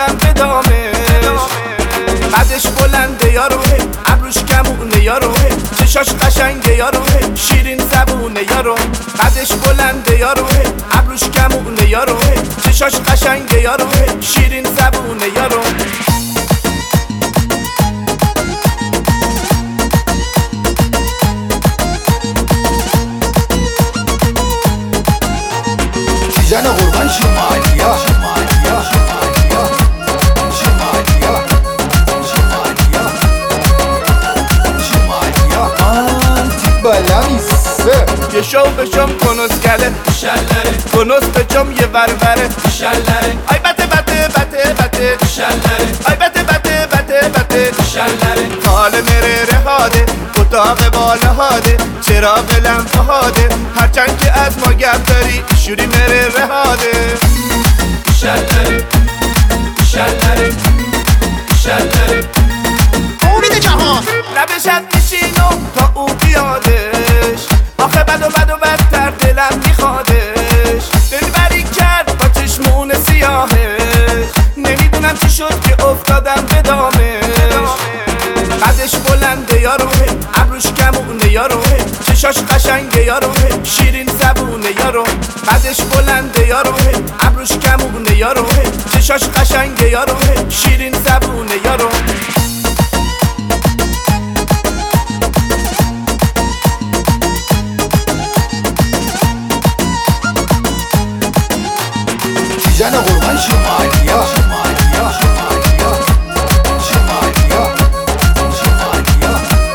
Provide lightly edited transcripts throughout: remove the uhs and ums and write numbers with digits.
افتادم به دامش. قدش بلنده یارو، ابروش کمونه یارو، چشاش قشنگه یارو، شیرین زبونه یارو. قدش بلنده یارو، ابروش کمونه یارو، چشاش قشنگه یارو، شیرین زبونه یارو. زن قربان شمالیا شمالیا شمالیا شمالیا شمالیا شمالیا آنتی بلامیسه یه شو بشم کنوز گله شلره کنوز بچم یه وروره شلره آی بته بته بته بته شلره آی بته بته بته بته شلره حال میره رهاده اتاق بالا هاده چراغ لمپه هاده هرچند که از ما گپ داری شوری میره رهاده. شلره شلره شلره امید جهان لبشت میشینو تا او بیادش، آخه بد و بد و بدتر دلم میخوادش. دلبری کرد با چشمون سیاهش، نمیدونم چی شد که افتادم به دامش. قدش بلنده یارو، ابروش کمونه یارو، چشاش قشنگه یارو، شیرین زبونه یارو. قدش بلنده یارو، ابروش کمونه یارو، چشاش قشنگه یارو، شیرین زبونه یارو. زن قربان شمالیا شمالیا شمالیا شمالیا شمالیا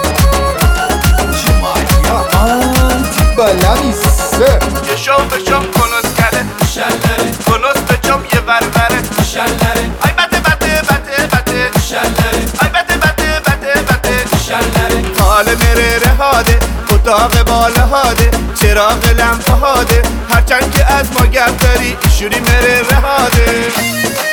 شمالیا آنتی بلامیسه یه شو بشم کنوز گله شلره کنوز بچم یه وروره شلره آی بته بته بته بته شلره آی بته بته بته بته شلره حال میره رهاده اتاق بالا هاده چراغ لمپه هاده هرچند که از ما گپ داری شوری میره رهاده.